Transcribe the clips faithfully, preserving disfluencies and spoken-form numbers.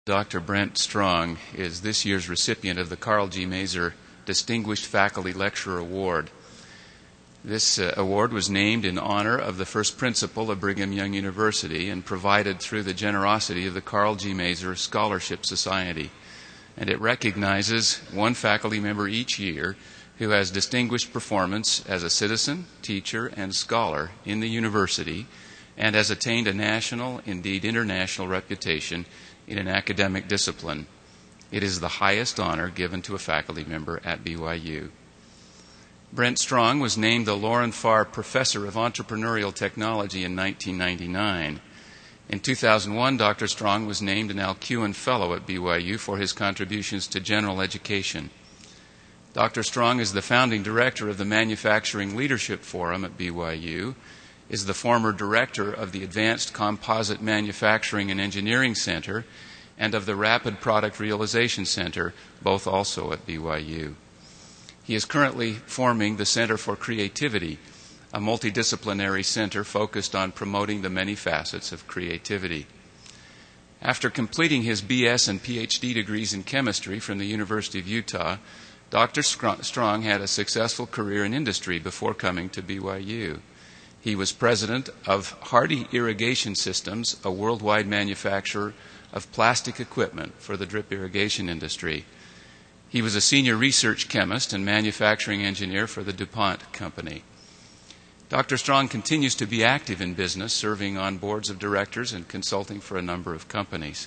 Doctor Brent Strong is this year's recipient of the Carl G. Mazur Distinguished Faculty Lecturer Award. This uh, award was named in honor of the first principal of Brigham Young University and provided through the generosity of the Carl G. Mazur Scholarship Society. And it recognizes one faculty member each year who has distinguished performance as a citizen, teacher, and scholar in the university and has attained a national, indeed international reputation in an academic discipline. It is the highest honor given to a faculty member at B Y U. Brent Strong was named the Loren Farr Professor of Entrepreneurial Technology in nineteen ninety-nine. In two thousand one, Doctor Strong was named an Alcuin Fellow at B Y U for his contributions to general education. Doctor Strong is the founding director of the Manufacturing Leadership Forum at B Y U, is the former director of the Advanced Composite Manufacturing and Engineering Center, and of the Rapid Product Realization Center, both also at B Y U. He is currently forming the Center for Creativity, a multidisciplinary center focused on promoting the many facets of creativity. After completing his B S and P H D degrees in chemistry from the University of Utah, Doctor Strong had a successful career in industry before coming to B Y U. He was president of Hardy Irrigation Systems, a worldwide manufacturer of plastic equipment for the drip irrigation industry. He was a senior research chemist and manufacturing engineer for the DuPont Company. Doctor Strong continues to be active in business, serving on boards of directors and consulting for a number of companies.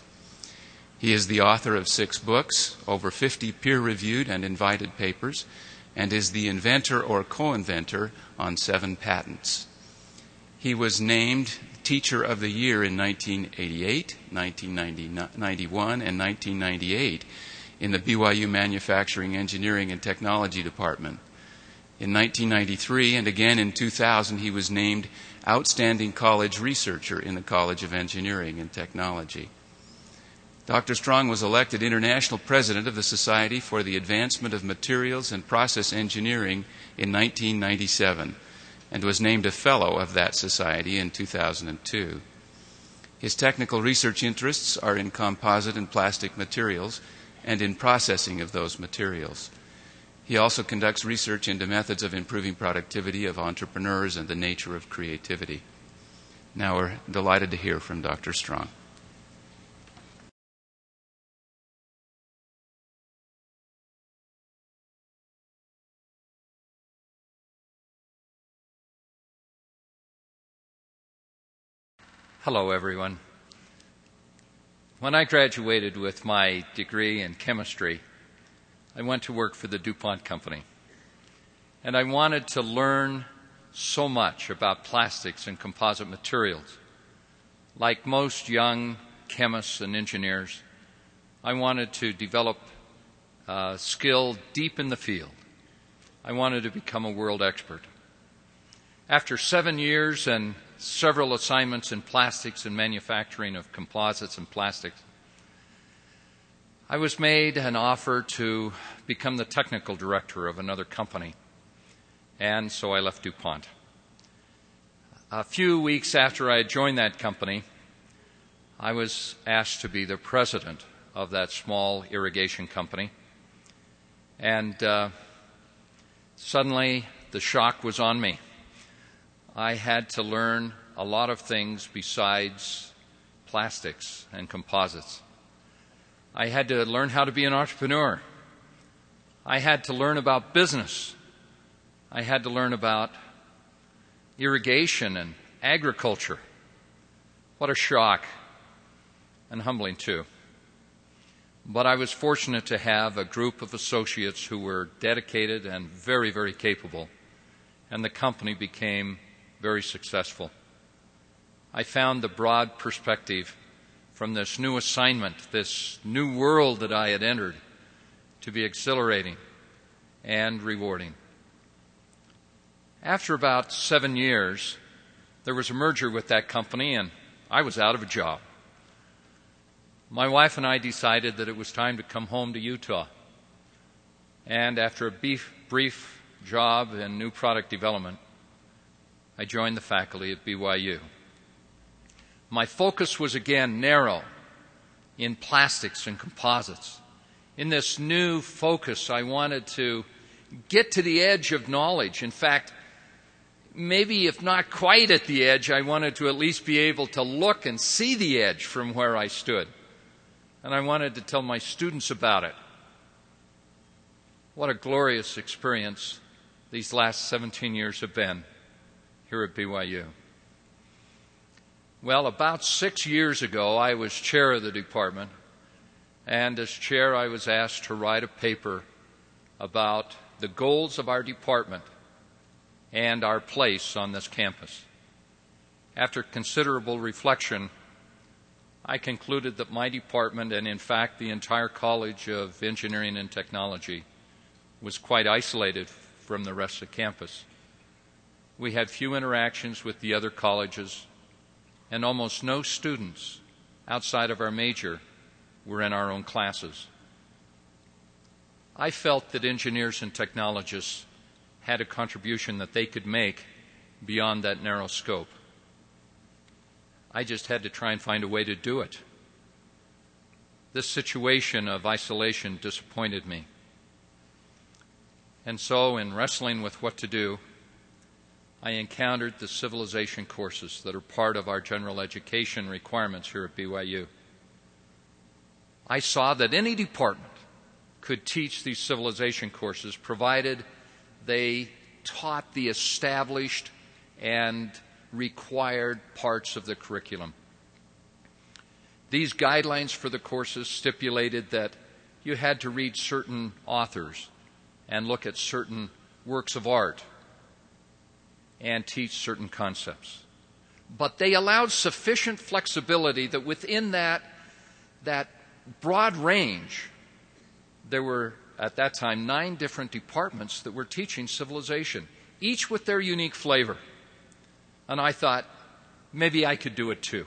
He is the author of six books, over fifty peer-reviewed and invited papers, and is the inventor or co-inventor on seven patents. He was named Teacher of the Year in nineteen eighty-eight, nineteen ninety-one, and nineteen ninety-eight in the B Y U Manufacturing, Engineering, and Technology Department. In nineteen ninety-three and again in two thousand, he was named Outstanding College Researcher in the College of Engineering and Technology. Doctor Strong was elected International President of the Society for the Advancement of Materials and Process Engineering in nineteen ninety-seven and was named a Fellow of that society in two thousand two. His technical research interests are in composite and plastic materials and in processing of those materials. He also conducts research into methods of improving productivity of entrepreneurs and the nature of creativity. Now we're delighted to hear from Doctor Strong. Hello, everyone. When I graduated with my degree in chemistry, I went to work for the DuPont Company. And I wanted to learn so much about plastics and composite materials. Like most young chemists and engineers, I wanted to develop uh, skill deep in the field. I wanted to become a world expert. After seven years and several assignments in plastics and manufacturing of composites and plastics, I was made an offer to become the technical director of another company, and so I left DuPont. A few weeks after I had joined that company, I was asked to be the president of that small irrigation company, and uh, suddenly the shock was on me. I had to learn a lot of things besides plastics and composites. I had to learn how to be an entrepreneur. I had to learn about business. I had to learn about irrigation and agriculture. What a shock, and humbling too. But I was fortunate to have a group of associates who were dedicated and very, very capable, and the company became very successful. I found the broad perspective from this new assignment, this new world that I had entered, to be exhilarating and rewarding. After about seven years, there was a merger with that company, and I was out of a job. My wife and I decided that it was time to come home to Utah. And after a brief, brief job in new product development, I joined the faculty at B Y U. My focus was again narrow, in plastics and composites. In this new focus, I wanted to get to the edge of knowledge. In fact, maybe if not quite at the edge, I wanted to at least be able to look and see the edge from where I stood. And I wanted to tell my students about it. What a glorious experience these last seventeen years have been here at B Y U. Well, about six years ago, I was chair of the department, and as chair, I was asked to write a paper about the goals of our department and our place on this campus. After considerable reflection, I concluded that my department, and in fact the entire College of Engineering and Technology, was quite isolated from the rest of campus. We had few interactions with the other colleges, and almost no students outside of our major were in our own classes. I felt that engineers and technologists had a contribution that they could make beyond that narrow scope. I just had to try and find a way to do it. This situation of isolation disappointed me. And so, in wrestling with what to do, I encountered the civilization courses that are part of our general education requirements here at B Y U. I saw that any department could teach these civilization courses provided they taught the established and required parts of the curriculum. These guidelines for the courses stipulated that you had to read certain authors and look at certain works of art and teach certain concepts. But they allowed sufficient flexibility that within that, that broad range, there were, at that time, nine different departments that were teaching civilization, each with their unique flavor. And I thought, maybe I could do it too.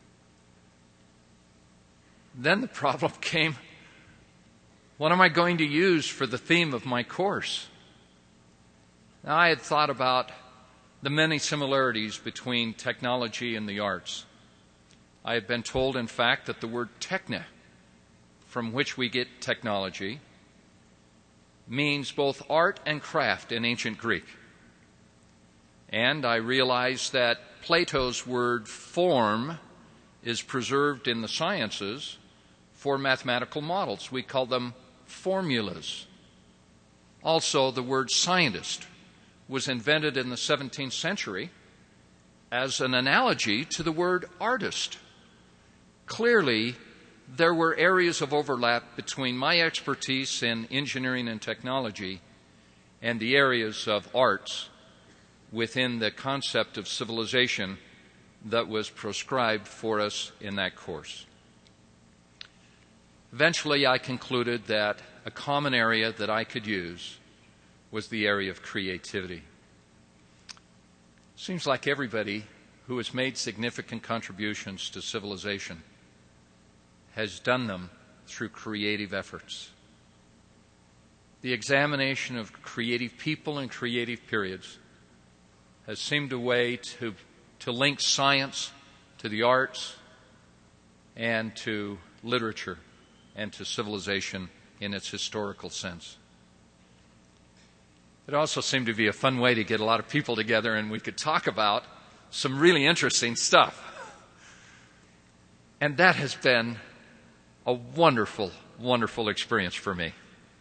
Then the problem came, what am I going to use for the theme of my course? Now, I had thought about the many similarities between technology and the arts. I had been told, in fact, that the word techne, from which we get technology, means both art and craft in ancient Greek. And I realized that Plato's word form is preserved in the sciences for mathematical models. We call them formulas. Also, the word scientist was invented in the seventeenth century as an analogy to the word artist. Clearly, there were areas of overlap between my expertise in engineering and technology and the areas of arts within the concept of civilization that was prescribed for us in that course. Eventually, I concluded that a common area that I could use was the area of creativity. Seems like everybody who has made significant contributions to civilization has done them through creative efforts. The examination of creative people and creative periods has seemed a way to, to link science to the arts and to literature and to civilization in its historical sense. It also seemed to be a fun way to get a lot of people together and we could talk about some really interesting stuff. And that has been a wonderful, wonderful experience for me.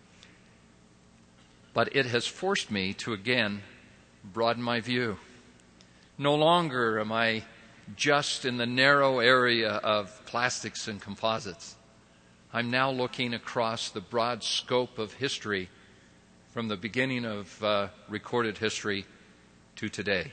But it has forced me to again broaden my view. No longer am I just in the narrow area of plastics and composites. I'm now looking across the broad scope of history from the beginning of uh, recorded history to today.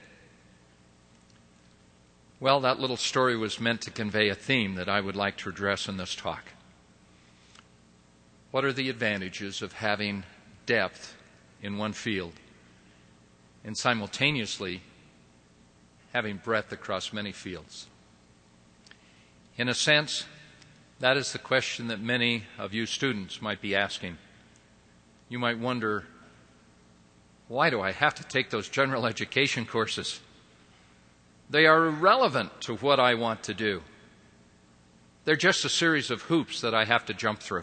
Well, that little story was meant to convey a theme that I would like to address in this talk. What are the advantages of having depth in one field and simultaneously having breadth across many fields? In a sense, that is the question that many of you students might be asking. You might wonder, why do I have to take those general education courses? They are irrelevant to what I want to do. They're just a series of hoops that I have to jump through.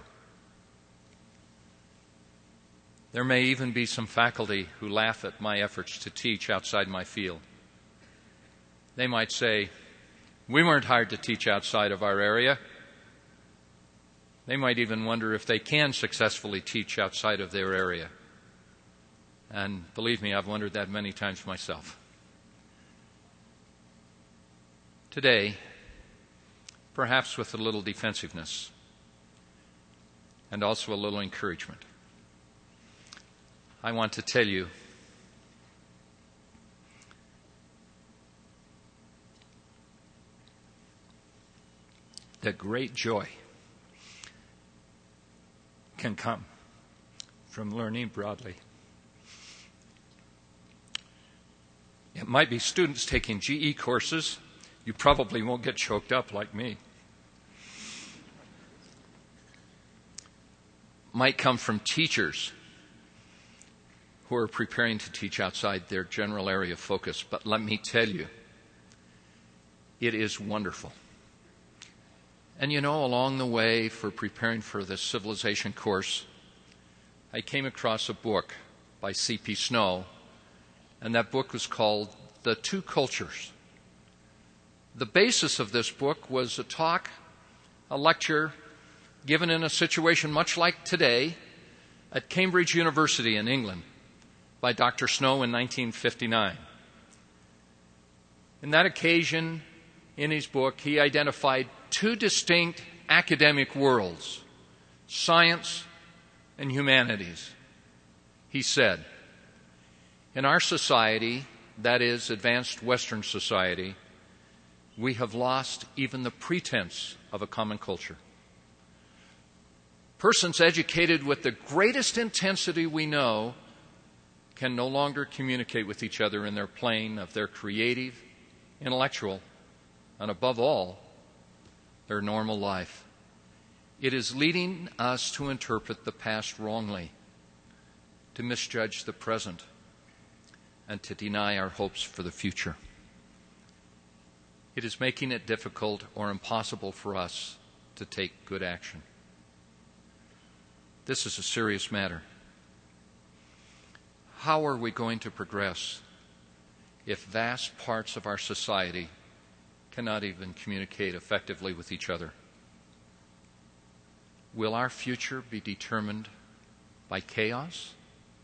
There may even be some faculty who laugh at my efforts to teach outside my field. They might say, "We weren't hired to teach outside of our area." They might even wonder if they can successfully teach outside of their area. And believe me, I've wondered that many times myself. Today, perhaps with a little defensiveness and also a little encouragement, I want to tell you that great joy can come from learning broadly. It might be students taking G E courses. You probably won't get choked up like me. Might come from teachers who are preparing to teach outside their general area of focus. But let me tell you, it is wonderful. And you know, along the way for preparing for this civilization course, I came across a book by C P Snow, and that book was called The Two Cultures. The basis of this book was a talk, a lecture given in a situation much like today at Cambridge University in England by Doctor Snow in nineteen fifty-nine. In that occasion, in his book, he identified two distinct academic worlds, science and humanities. He said, "In our society, that is, advanced Western society, we have lost even the pretense of a common culture. Persons educated with the greatest intensity we know can no longer communicate with each other in their plane of their creative, intellectual, and above all, their normal life. It is leading us to interpret the past wrongly, to misjudge the present, and to deny our hopes for the future. It is making it difficult or impossible for us to take good action. This is a serious matter. How are we going to progress if vast parts of our society cannot even communicate effectively with each other? Will our future be determined by chaos?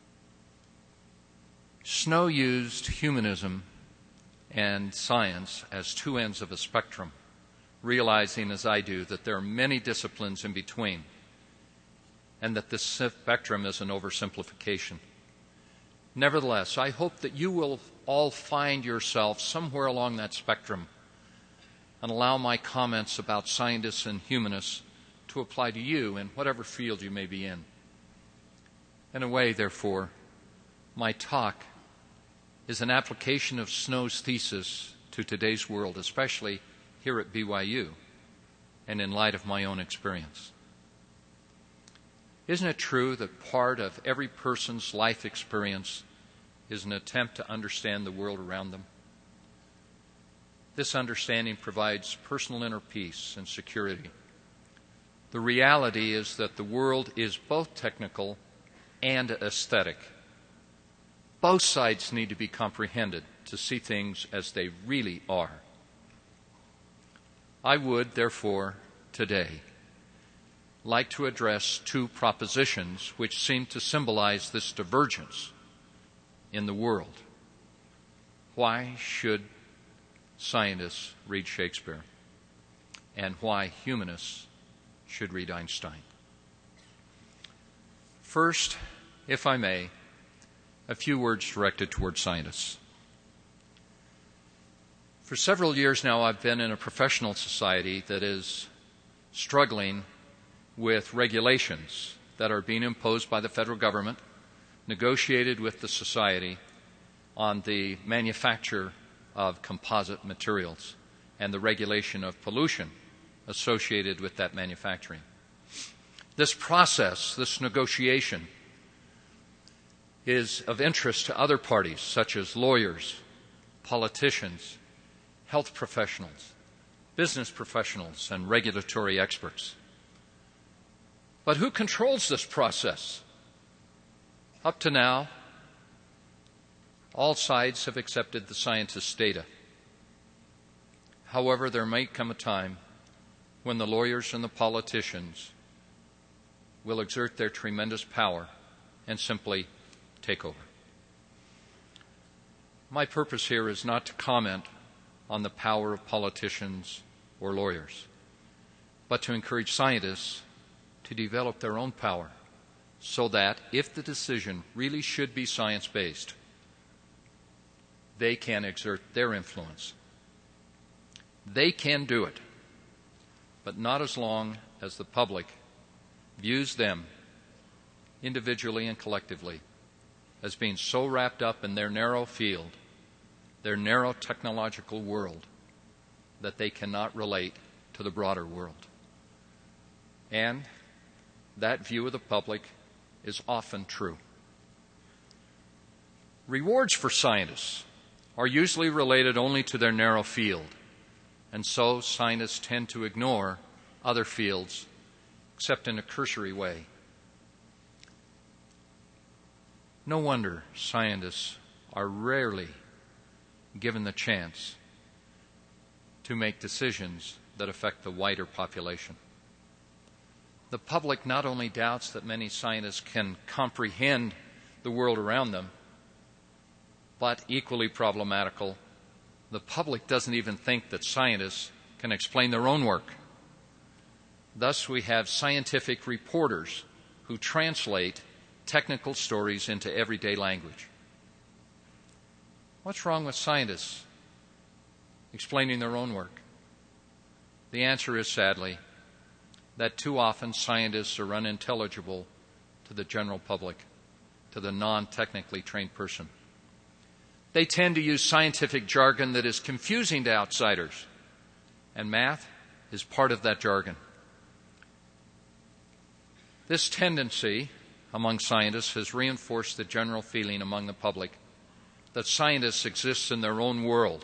Snow used humanism and science as two ends of a spectrum, realizing, as I do, that there are many disciplines in between, and that this spectrum is an oversimplification. Nevertheless, I hope that you will all find yourself somewhere along that spectrum and allow my comments about scientists and humanists to apply to you in whatever field you may be in. In a way, therefore, my talk is an application of Snow's thesis to today's world, especially here at B Y U, and in light of my own experience. Isn't it true that part of every person's life experience is an attempt to understand the world around them? This understanding provides personal inner peace and security. The reality is that the world is both technical and aesthetic. Both sides need to be comprehended to see things as they really are. I would, therefore, today, like to address two propositions which seem to symbolize this divergence in the world. Why should scientists read Shakespeare? And why humanists should read Einstein? First, if I may, a few words directed toward scientists. For several years now, I've been in a professional society that is struggling with regulations that are being imposed by the federal government, negotiated with the society on the manufacture of composite materials and the regulation of pollution associated with that manufacturing. This process, this negotiation, is of interest to other parties such as lawyers, politicians, health professionals, business professionals, and regulatory experts. But who controls this process? Up to now, all sides have accepted the scientists' data. However, there may come a time when the lawyers and the politicians will exert their tremendous power and simply take over. My purpose here is not to comment on the power of politicians or lawyers, but to encourage scientists to develop their own power so that if the decision really should be science-based, they can exert their influence. They can do it, but not as long as the public views them individually and collectively as being so wrapped up in their narrow field, their narrow technological world, that they cannot relate to the broader world. And that view of the public is often true. Rewards for scientists are usually related only to their narrow field, and so scientists tend to ignore other fields, except in a cursory way. No wonder scientists are rarely given the chance to make decisions that affect the wider population. The public not only doubts that many scientists can comprehend the world around them, but equally problematical, the public doesn't even think that scientists can explain their own work. Thus, we have scientific reporters who translate technical stories into everyday language. What's wrong with scientists explaining their own work? The answer is, sadly, that too often scientists are unintelligible to the general public, to the non-technically trained person. They tend to use scientific jargon that is confusing to outsiders, and math is part of that jargon. This tendency among scientists has reinforced the general feeling among the public that scientists exist in their own world.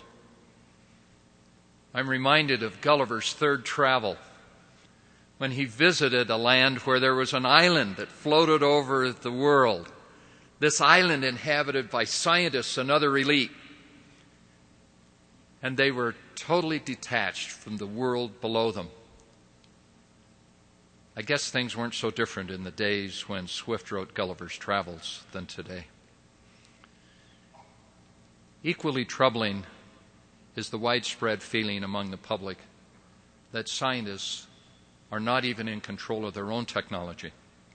I'm reminded of Gulliver's third travel, when he visited a land where there was an island that floated over the world. This island inhabited by scientists and other elite. And they were totally detached from the world below them. I guess things weren't so different in the days when Swift wrote Gulliver's Travels than today. Equally troubling is the widespread feeling among the public that scientists are not even in control of their own technology.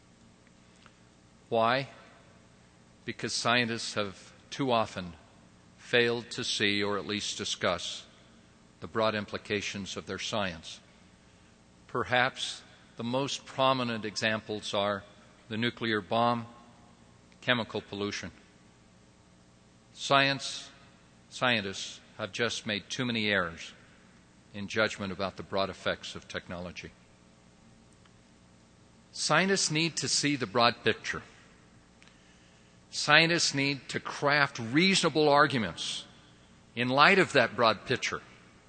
Why? Because scientists have too often failed to see or at least discuss the broad implications of their science. Perhaps the most prominent examples are the nuclear bomb, chemical pollution. Science, scientists have just made too many errors in judgment about the broad effects of technology. Scientists need to see the broad picture. Scientists need to craft reasonable arguments in light of that broad picture.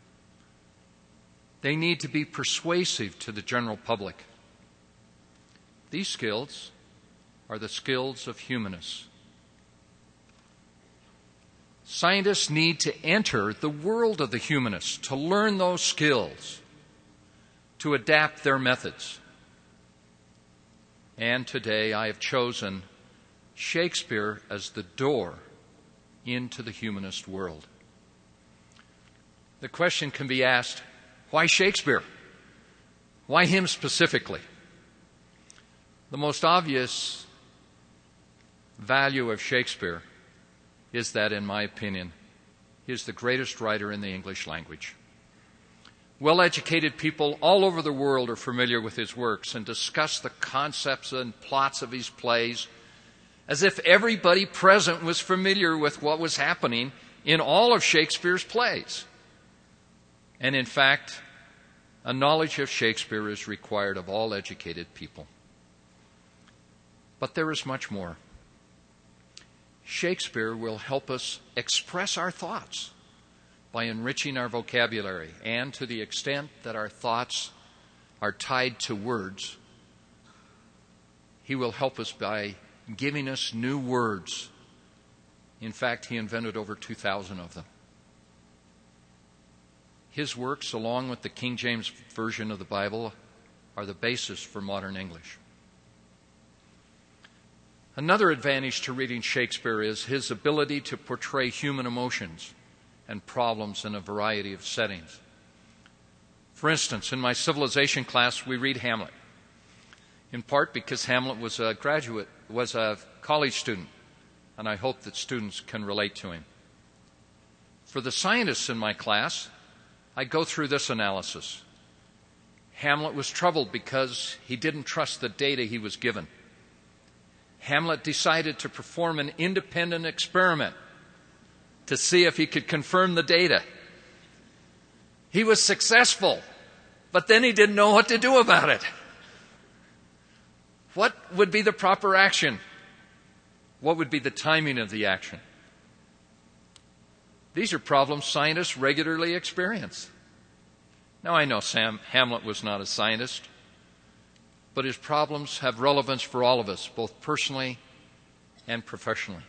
They need to be persuasive to the general public. These skills are the skills of humanists. Scientists need to enter the world of the humanists, to learn those skills, to adapt their methods. And today I have chosen Shakespeare as the door into the humanist world. The question can be asked, why Shakespeare? Why him specifically? The most obvious value of Shakespeare is that, in my opinion, he is the greatest writer in the English language. Well-educated people all over the world are familiar with his works and discuss the concepts and plots of his plays as if everybody present was familiar with what was happening in all of Shakespeare's plays. And in fact, a knowledge of Shakespeare is required of all educated people. But there is much more. Shakespeare will help us express our thoughts, by enriching our vocabulary, and to the extent that our thoughts are tied to words, He will help us by giving us new words. In fact, He invented over two thousand of them. His works, along with the King James Version of the Bible, are the basis for modern English. Another advantage to reading Shakespeare is his ability to portray human emotions and problems in a variety of settings. For instance, in my civilization class, we read Hamlet, in part because Hamlet was a graduate, was a college student, and I hope that students can relate to him. For the scientists in my class, I go through this analysis. Hamlet was troubled because he didn't trust the data he was given. Hamlet decided to perform an independent experiment to see if he could confirm the data. He was successful, but then he didn't know what to do about it. What would be the proper action? What would be the timing of the action? These are problems scientists regularly experience. Now, I know Sam Hamlet was not a scientist, but his problems have relevance for all of us, both personally and professionally.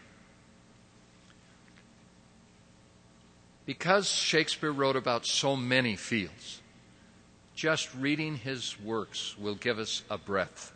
Because Shakespeare wrote about so many fields, just reading his works will give us a breadth.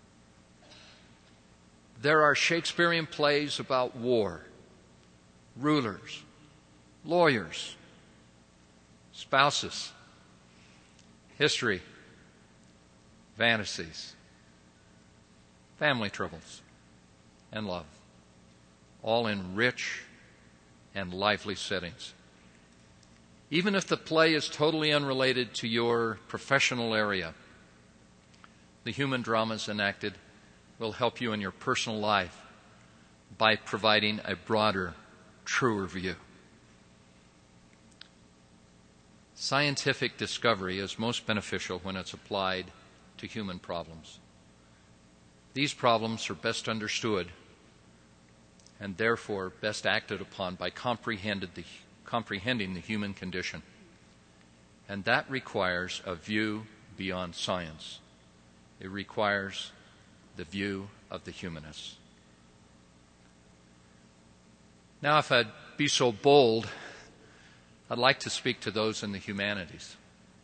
There are Shakespearean plays about war, rulers, lawyers, spouses, history, fantasies, family troubles, and love, all in rich and lively settings. Even if the play is totally unrelated to your professional area, the human dramas enacted will help you in your personal life by providing a broader, truer view. Scientific discovery is most beneficial when it's applied to human problems. These problems are best understood and therefore best acted upon by comprehended the, comprehending the human condition. And that requires a view beyond science. It requires the view of the humanists. Now, if I'd be so bold, I'd like to speak to those in the humanities.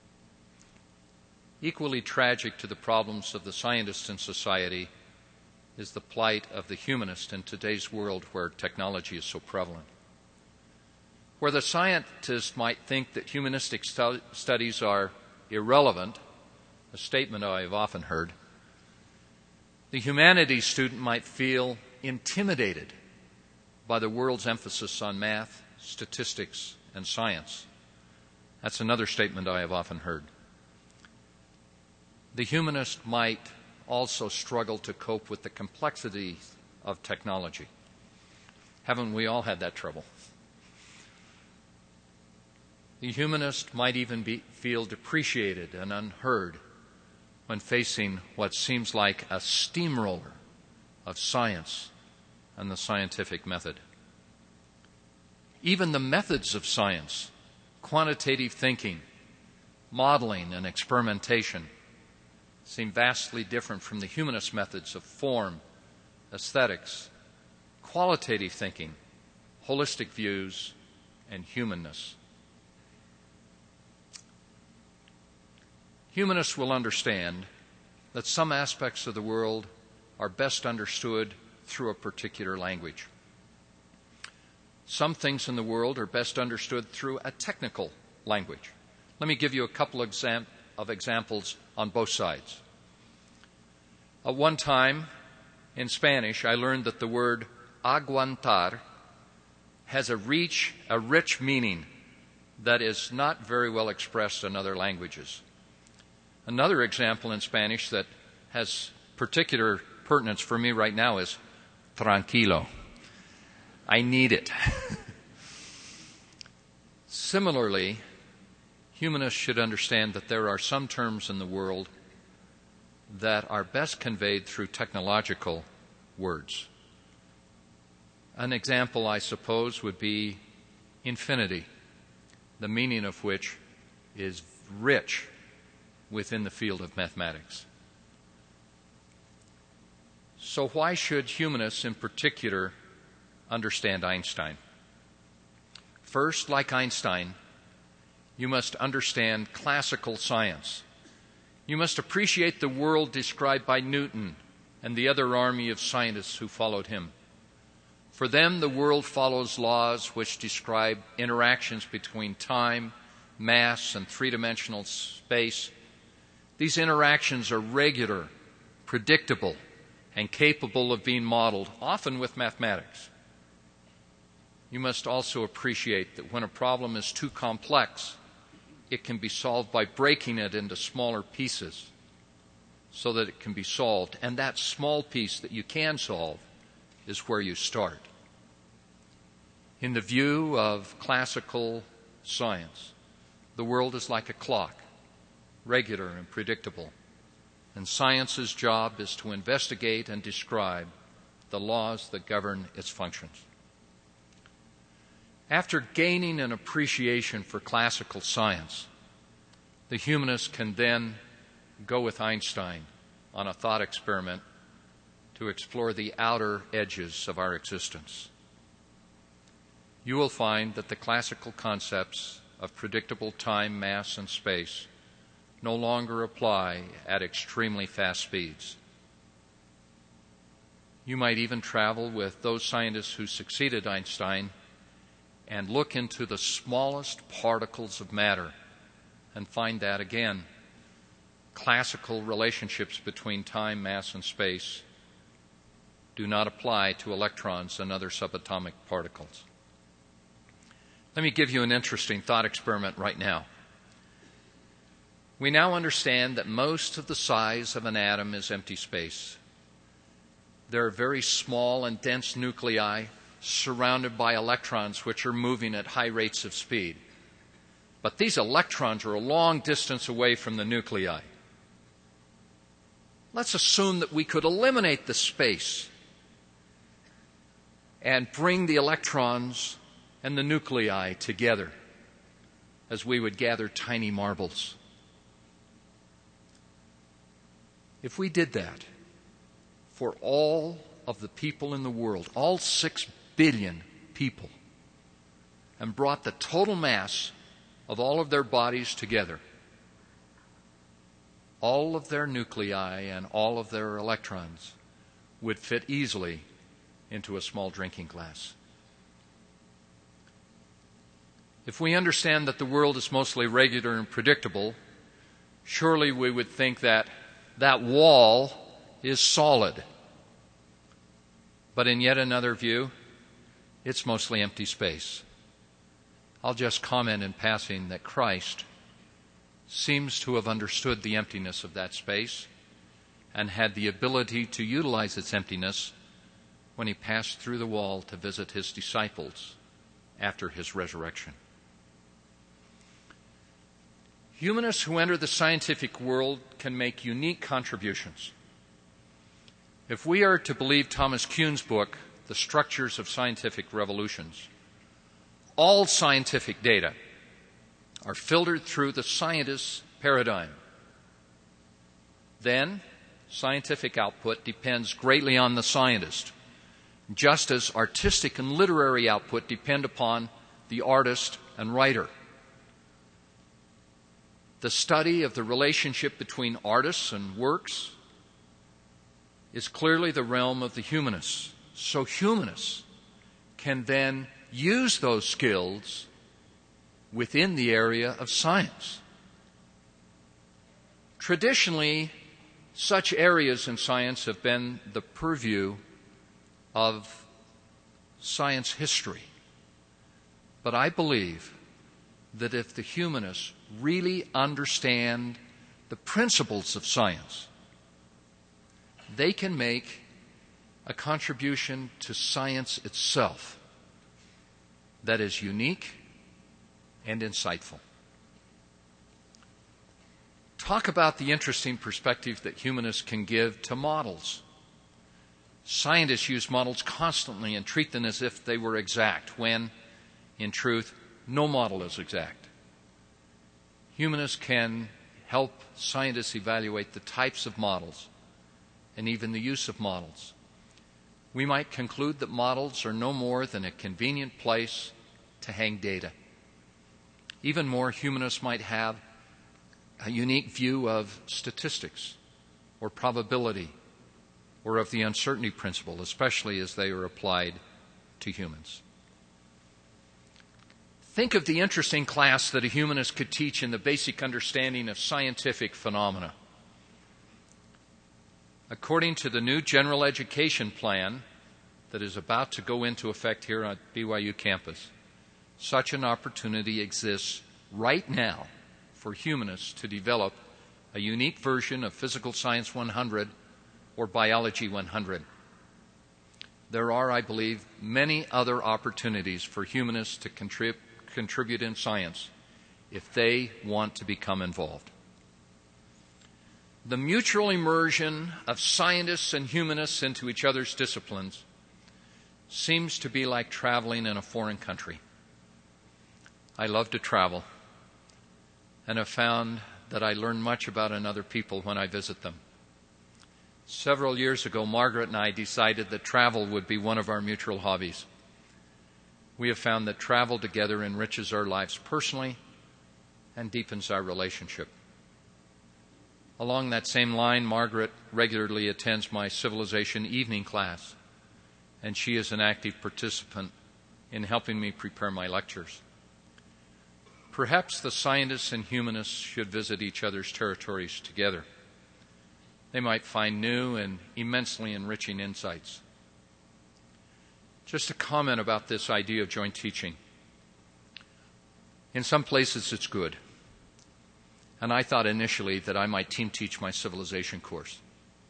Equally tragic to the problems of the scientists in society is the plight of the humanist in today's world where technology is so prevalent. Where the scientist might think that humanistic stu- studies are irrelevant, a statement I have often heard, the humanities student might feel intimidated by the world's emphasis on math, statistics, and science. That's another statement I have often heard. The humanist might also struggle to cope with the complexity of technology. Haven't we all had that trouble? The humanist might even be, feel depreciated and unheard when facing what seems like a steamroller of science and the scientific method. Even the methods of science, quantitative thinking, modeling, and experimentation, seem vastly different from the humanist methods of form, aesthetics, qualitative thinking, holistic views, and humanness. Humanists will understand that some aspects of the world are best understood through a particular language. Some things in the world are best understood through a technical language. Let me give you a couple of, exam- of examples on both sides. At one time, in Spanish, I learned that the word aguantar has a rich, a rich meaning that is not very well expressed in other languages. Another example in Spanish that has particular pertinence for me right now is tranquilo. I need it. Similarly, humanists should understand that there are some terms in the world that are best conveyed through technological words. An example, I suppose, would be infinity, the meaning of which is rich within the field of mathematics. So why should humanists in particular understand Einstein? First, like Einstein, you must understand classical science. You must appreciate the world described by Newton and the other army of scientists who followed him. For them, the world follows laws which describe interactions between time, mass, and three-dimensional space. These interactions are regular, predictable, and capable of being modeled, often with mathematics. You must also appreciate that when a problem is too complex, it can be solved by breaking it into smaller pieces so that it can be solved. And that small piece that you can solve is where you start. In the view of classical science, the world is like a clock, regular and predictable. And science's job is to investigate and describe the laws that govern its functions. After gaining an appreciation for classical science, the humanist can then go with Einstein on a thought experiment to explore the outer edges of our existence. You will find that the classical concepts of predictable time, mass, and space no longer apply at extremely fast speeds. You might even travel with those scientists who succeeded Einstein and look into the smallest particles of matter and find that, again, classical relationships between time, mass, and space do not apply to electrons and other subatomic particles. Let me give you an interesting thought experiment right now. We now understand that most of the size of an atom is empty space. There are very small and dense nuclei surrounded by electrons which are moving at high rates of speed. But these electrons are a long distance away from the nuclei. Let's assume that we could eliminate the space and bring the electrons and the nuclei together as we would gather tiny marbles. If we did that for all of the people in the world, all six billion people, and brought the total mass of all of their bodies together, all of their nuclei and all of their electrons would fit easily into a small drinking glass. If we understand that the world is mostly regular and predictable, surely we would think that that wall is solid. But in yet another view, it's mostly empty space. I'll just comment in passing that Christ seems to have understood the emptiness of that space and had the ability to utilize its emptiness when he passed through the wall to visit his disciples after his resurrection. Humanists who enter the scientific world can make unique contributions. If we are to believe Thomas Kuhn's book, The Structures of Scientific Revolutions, all scientific data are filtered through the scientist's paradigm. Then, scientific output depends greatly on the scientist, just as artistic and literary output depend upon the artist and writer. The study of the relationship between artists and works is clearly the realm of the humanists. So humanists can then use those skills within the area of science. Traditionally, such areas in science have been the purview of science history. But I believe that if the humanists really understand the principles of science, they can make a contribution to science itself that is unique and insightful. Talk about the interesting perspective that humanists can give to models. Scientists use models constantly and treat them as if they were exact, when, in truth, no model is exact. Humanists can help scientists evaluate the types of models and even the use of models. We might conclude that models are no more than a convenient place to hang data. Even more, humanists might have a unique view of statistics or probability or of the uncertainty principle, especially as they are applied to humans. Think of the interesting class that a humanist could teach in the basic understanding of scientific phenomena. According to the new general education plan that is about to go into effect here on B Y U campus, such an opportunity exists right now for humanists to develop a unique version of Physical Science one hundred or Biology one hundred. There are, I believe, many other opportunities for humanists to contrib- contribute in science if they want to become involved. The mutual immersion of scientists and humanists into each other's disciplines seems to be like traveling in a foreign country. I love to travel, and have found that I learn much about another people when I visit them. Several years ago, Margaret and I decided that travel would be one of our mutual hobbies. We have found that travel together enriches our lives personally and deepens our relationship. Along that same line, Margaret regularly attends my civilization evening class, and she is an active participant in helping me prepare my lectures. Perhaps the scientists and humanists should visit each other's territories together. They might find new and immensely enriching insights. Just a comment about this idea of joint teaching. In some places it's good. And I thought initially that I might team teach my civilization course.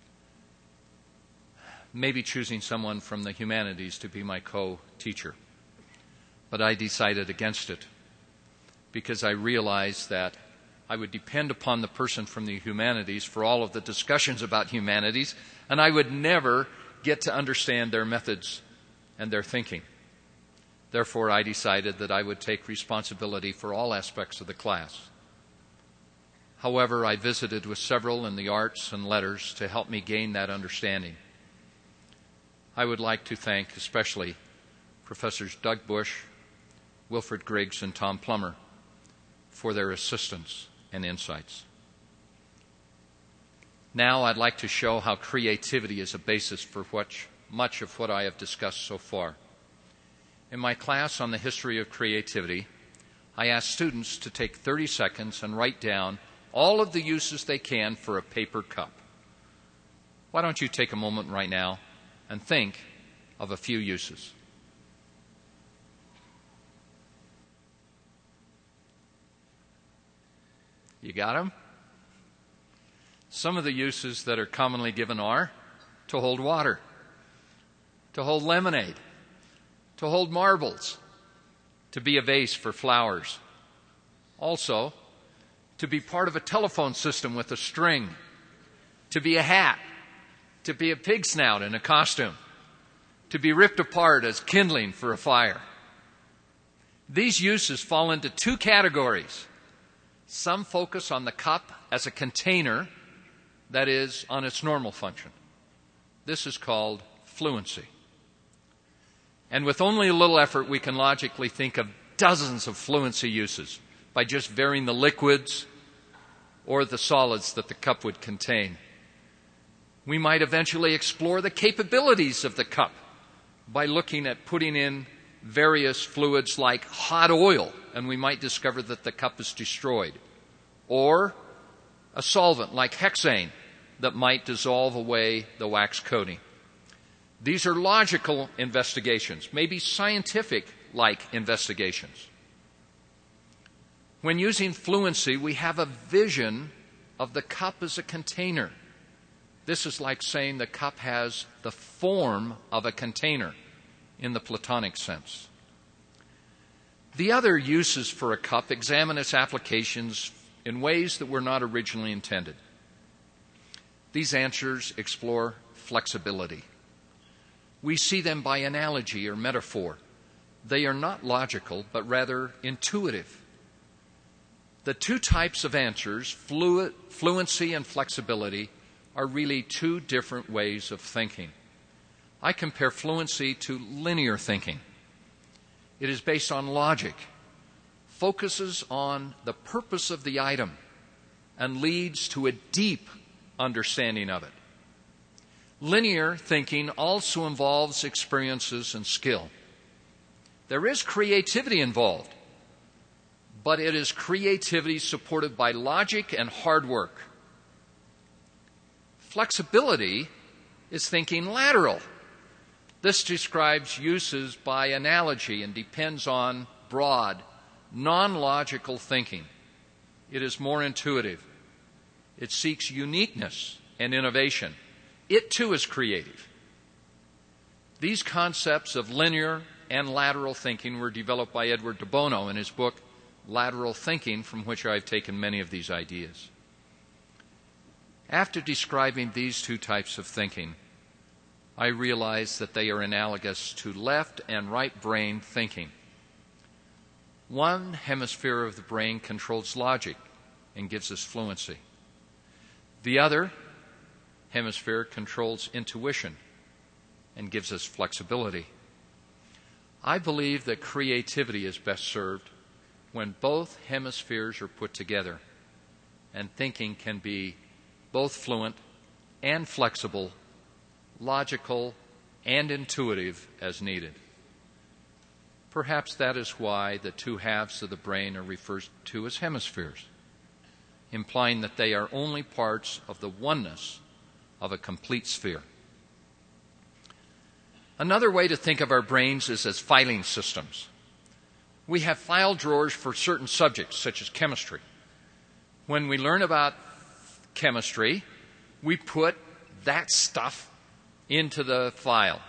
Maybe choosing someone from the humanities to be my co-teacher. But I decided against it because I realized that I would depend upon the person from the humanities for all of the discussions about humanities, and I would never get to understand their methods and their thinking. Therefore, I decided that I would take responsibility for all aspects of the class. However, I visited with several in the arts and letters to help me gain that understanding. I would like to thank especially Professors Doug Bush, Wilfred Griggs, and Tom Plummer for their assistance and insights. Now I'd like to show how creativity is a basis for what, much of what I have discussed so far. In my class on the history of creativity, I asked students to take thirty seconds and write down all of the uses they can for a paper cup. Why don't you take a moment right now and think of a few uses? You got them? Some of the uses that are commonly given are to hold water, to hold lemonade, to hold marbles, to be a vase for flowers. Also, to be part of a telephone system with a string, to be a hat, to be a pig snout in a costume, to be ripped apart as kindling for a fire. These uses fall into two categories. Some focus on the cup as a container, that is, on its normal function. This is called fluency. And with only a little effort, we can logically think of dozens of fluency uses by just varying the liquids or the solids that the cup would contain. We might eventually explore the capabilities of the cup by looking at putting in various fluids like hot oil, and we might discover that the cup is destroyed. Or a solvent like hexane that might dissolve away the wax coating. These are logical investigations, maybe scientific-like investigations. When using fluency, we have a vision of the cup as a container. This is like saying the cup has the form of a container in the Platonic sense. The other uses for a cup examine its applications in ways that were not originally intended. These answers explore flexibility. We see them by analogy or metaphor. They are not logical, but rather intuitive. The two types of answers, flu- fluency and flexibility, are really two different ways of thinking. I compare fluency to linear thinking. It is based on logic, focuses on the purpose of the item, and leads to a deep understanding of it. Linear thinking also involves experiences and skill. There is creativity involved, but it is creativity supported by logic and hard work. Flexibility is thinking lateral. This describes uses by analogy and depends on broad, non-logical thinking. It is more intuitive. It seeks uniqueness and innovation. It too is creative. These concepts of linear and lateral thinking were developed by Edward de Bono in his book Lateral Thinking, from which I've taken many of these ideas. After describing these two types of thinking, I realized that they are analogous to left and right brain thinking. One hemisphere of the brain controls logic and gives us fluency. The other hemisphere controls intuition and gives us flexibility. I believe that creativity is best served when both hemispheres are put together and thinking can be both fluent and flexible, logical and intuitive as needed. Perhaps that is why the two halves of the brain are referred to as hemispheres, implying that they are only parts of the oneness of a complete sphere. Another way to think of our brains is as filing systems. We have file drawers for certain subjects, such as chemistry. When we learn about chemistry, we put that stuff into the file.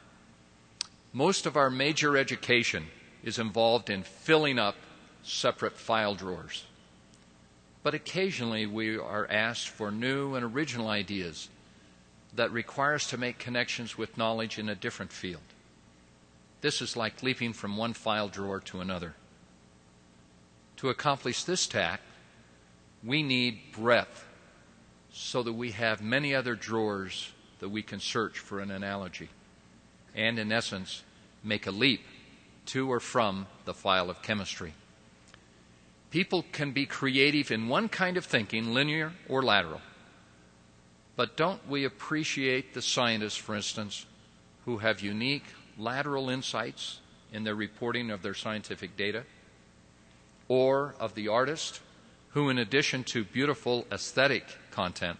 Most of our major education is involved in filling up separate file drawers. But occasionally we are asked for new and original ideas that require us to make connections with knowledge in a different field. This is like leaping from one file drawer to another. To accomplish this task, we need breadth so that we have many other drawers that we can search for an analogy and, in essence, make a leap to or from the file of chemistry. People can be creative in one kind of thinking, linear or lateral. But don't we appreciate the scientists, for instance, who have unique lateral insights in their reporting of their scientific data? Or of the artist who, in addition to beautiful aesthetic content,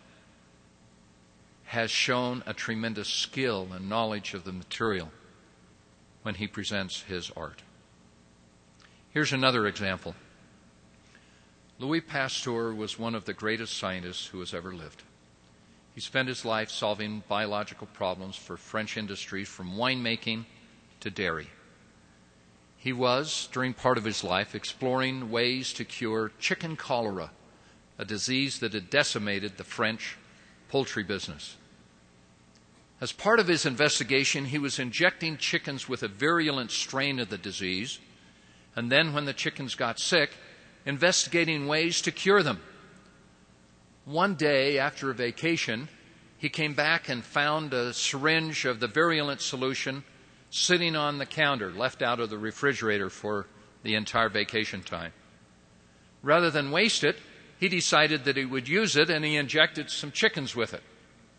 has shown a tremendous skill and knowledge of the material when he presents his art. Here's another example. Louis Pasteur was one of the greatest scientists who has ever lived. He spent his life solving biological problems for French industries, from winemaking to dairy. He was, during part of his life, exploring ways to cure chicken cholera, a disease that had decimated the French poultry business. As part of his investigation, he was injecting chickens with a virulent strain of the disease, and then when the chickens got sick, investigating ways to cure them. One day after a vacation, he came back and found a syringe of the virulent solution sitting on the counter, left out of the refrigerator for the entire vacation time. Rather than waste it, he decided that he would use it, and he injected some chickens with it.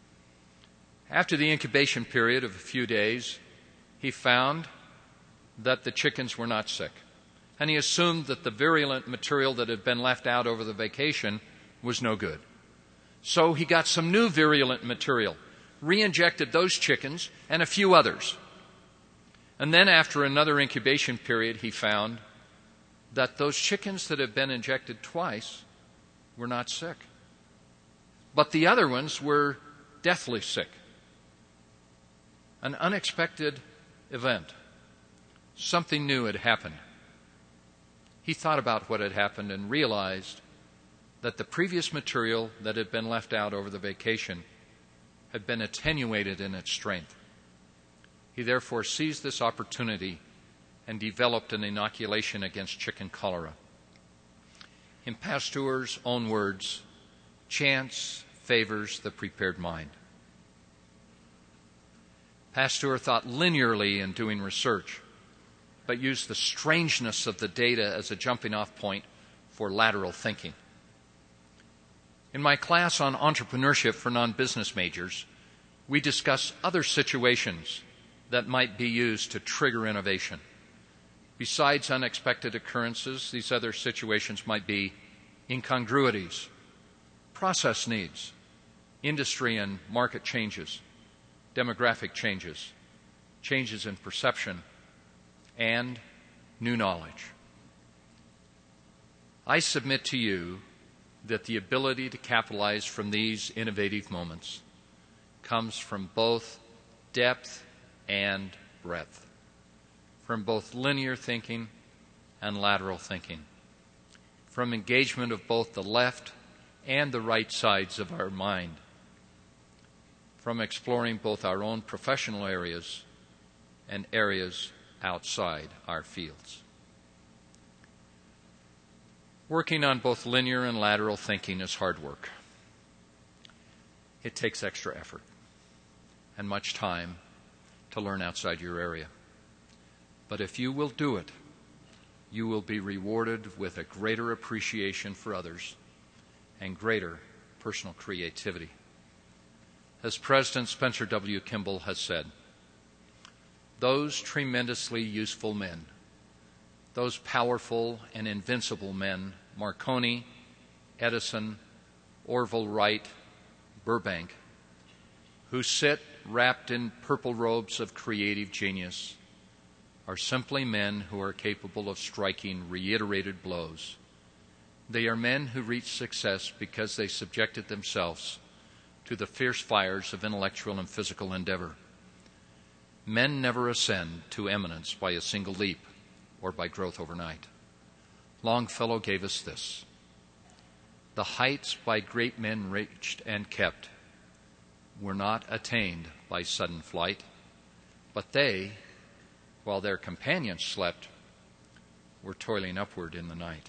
After the incubation period of a few days, he found that the chickens were not sick, and he assumed that the virulent material that had been left out over the vacation was no good. So he got some new virulent material, re-injected those chickens and a few others. And then after another incubation period, he found that those chickens that had been injected twice were not sick. But the other ones were deathly sick. An unexpected event. Something new had happened. He thought about what had happened and realized that the previous material that had been left out over the vacation had been attenuated in its strength. He therefore seized this opportunity and developed an inoculation against chicken cholera. In Pasteur's own words, chance favors the prepared mind. Pasteur thought linearly in doing research, but used the strangeness of the data as a jumping-off point for lateral thinking. In my class on entrepreneurship for non-business majors, we discuss other situations that might be used to trigger innovation. Besides unexpected occurrences, these other situations might be incongruities, process needs, industry and market changes, demographic changes, changes in perception, and new knowledge. I submit to you that the ability to capitalize from these innovative moments comes from both depth and breadth, from both linear thinking and lateral thinking, from engagement of both the left and the right sides of our mind, from exploring both our own professional areas and areas outside our fields. Working on both linear and lateral thinking is hard work. It takes extra effort and much time to learn outside your area. But if you will do it, you will be rewarded with a greater appreciation for others and greater personal creativity. As President Spencer W. Kimball has said, those tremendously useful men, those powerful and invincible men, Marconi, Edison, Orville Wright, Burbank, who sit wrapped in purple robes of creative genius, are simply men who are capable of striking reiterated blows. They are men who reach success because they subjected themselves to the fierce fires of intellectual and physical endeavor. Men never ascend to eminence by a single leap or by growth overnight. Longfellow gave us this: the heights by great men reached and kept were not attained by sudden flight, but they, while their companions slept, were toiling upward in the night.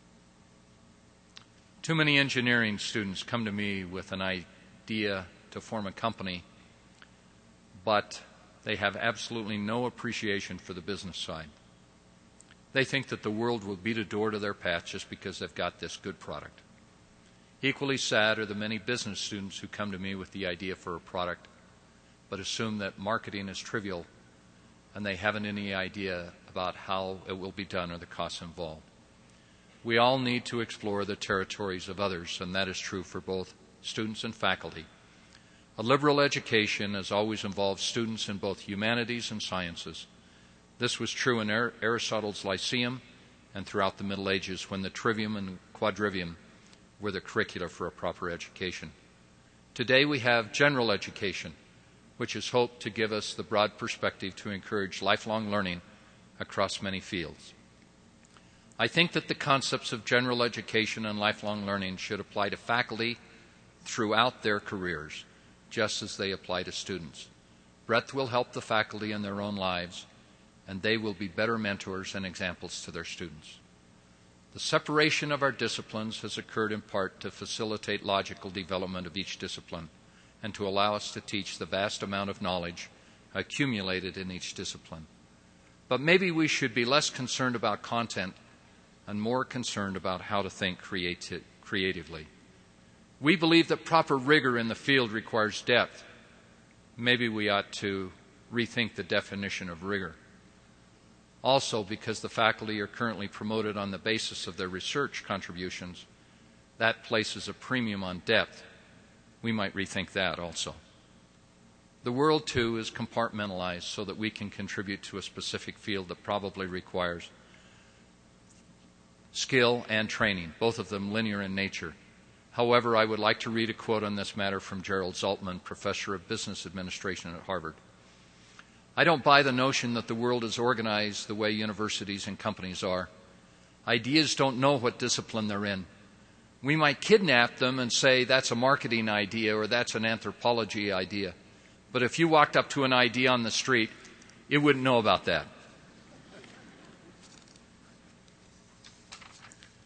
Too many engineering students come to me with an idea to form a company, but they have absolutely no appreciation for the business side. They think that the world will beat a door to their path just because they've got this good product. Equally sad are the many business students who come to me with the idea for a product, but assume that marketing is trivial and they haven't any idea about how it will be done or the costs involved. We all need to explore the territories of others, and that is true for both students and faculty. A liberal education has always involved students in both humanities and sciences. This was true in Aristotle's Lyceum and throughout the Middle Ages, when the trivium and quadrivium were the curricula for a proper education. Today we have general education, which is hoped to give us the broad perspective to encourage lifelong learning across many fields. I think that the concepts of general education and lifelong learning should apply to faculty throughout their careers, just as they apply to students. Breadth will help the faculty in their own lives, and they will be better mentors and examples to their students. The separation of our disciplines has occurred in part to facilitate logical development of each discipline and to allow us to teach the vast amount of knowledge accumulated in each discipline. But maybe we should be less concerned about content and more concerned about how to think creati- creatively. We believe that proper rigor in the field requires depth. Maybe we ought to rethink the definition of rigor. Also, because the faculty are currently promoted on the basis of their research contributions, that places a premium on depth. We might rethink that also. The world, too, is compartmentalized so that we can contribute to a specific field that probably requires skill and training, both of them linear in nature. However, I would like to read a quote on this matter from Gerald Zaltman, professor of business administration at Harvard. I don't buy the notion that the world is organized the way universities and companies are. Ideas don't know what discipline they're in. We might kidnap them and say that's a marketing idea or that's an anthropology idea. But if you walked up to an idea on the street, it wouldn't know about that.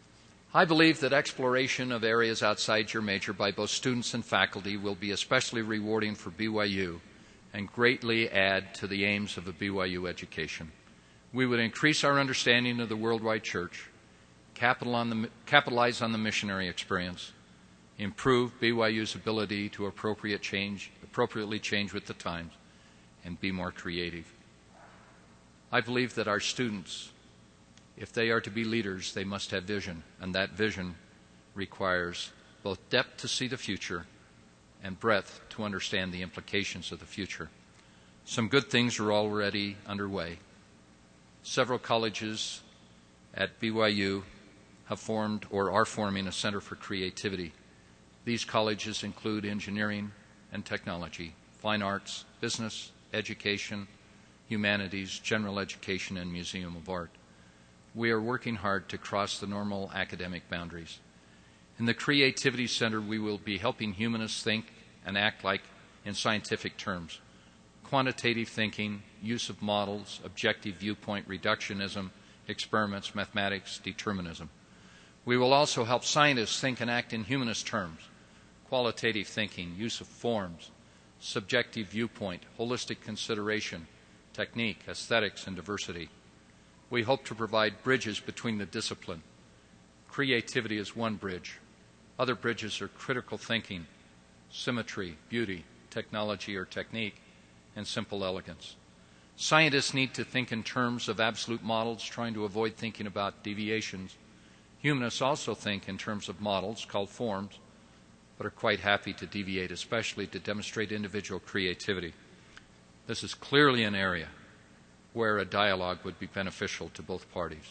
I believe that exploration of areas outside your major by both students and faculty will be especially rewarding for B Y U and greatly add to the aims of a B Y U education. We would increase our understanding of the worldwide church, capital on the, capitalize on the missionary experience, improve B Y U's ability to appropriate change, appropriately change with the times, and be more creative. I believe that our students, if they are to be leaders, they must have vision, and that vision requires both depth to see the future and breadth to understand the implications of the future. Some good things are already underway. Several colleges at B Y U have formed or are forming a Center for Creativity. These colleges include engineering and technology, fine arts, business, education, humanities, general education, and museum of art. We are working hard to cross the normal academic boundaries. In the Creativity Center, we will be helping humanists think and act like in scientific terms. Quantitative thinking, use of models, objective viewpoint reductionism, experiments, mathematics, determinism. We will also help scientists think and act in humanist terms. Qualitative thinking, use of forms, subjective viewpoint, holistic consideration, technique, aesthetics, and diversity. We hope to provide bridges between the discipline. Creativity is one bridge. Other bridges are critical thinking, symmetry, beauty, technology or technique, and simple elegance. Scientists need to think in terms of absolute models, trying to avoid thinking about deviations. Humanists also think in terms of models called forms, but are quite happy to deviate, especially to demonstrate individual creativity. This is clearly an area where a dialogue would be beneficial to both parties.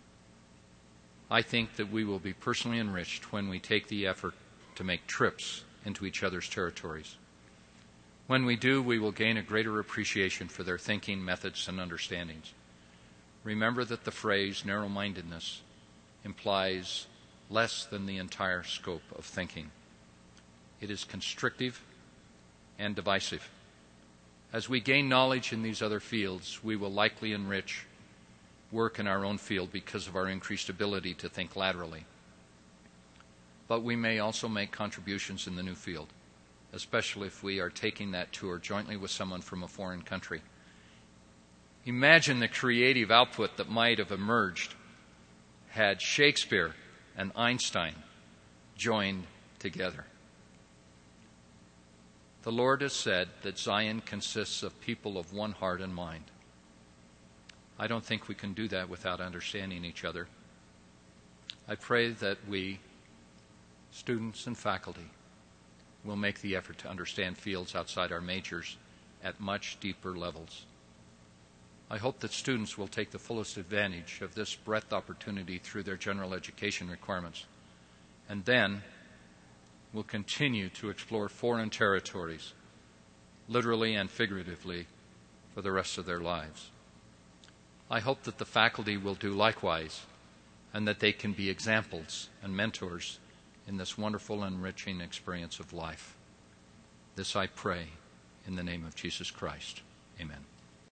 I think that we will be personally enriched when we take the effort to make trips into each other's territories. When we do, we will gain a greater appreciation for their thinking, methods, and understandings. Remember that the phrase narrow-mindedness implies less than the entire scope of thinking. It is constrictive and divisive. As we gain knowledge in these other fields, we will likely enrich work in our own field because of our increased ability to think laterally. But we may also make contributions in the new field, especially if we are taking that tour jointly with someone from a foreign country. Imagine the creative output that might have emerged had Shakespeare and Einstein joined together. The Lord has said that Zion consists of people of one heart and mind. I don't think we can do that without understanding each other. I pray that we, students and faculty, will make the effort to understand fields outside our majors at much deeper levels. I hope that students will take the fullest advantage of this breadth opportunity through their general education requirements, and then will continue to explore foreign territories, literally and figuratively, for the rest of their lives. I hope that the faculty will do likewise, and that they can be examples and mentors in this wonderful and enriching experience of life. This I pray in the name of Jesus Christ. Amen.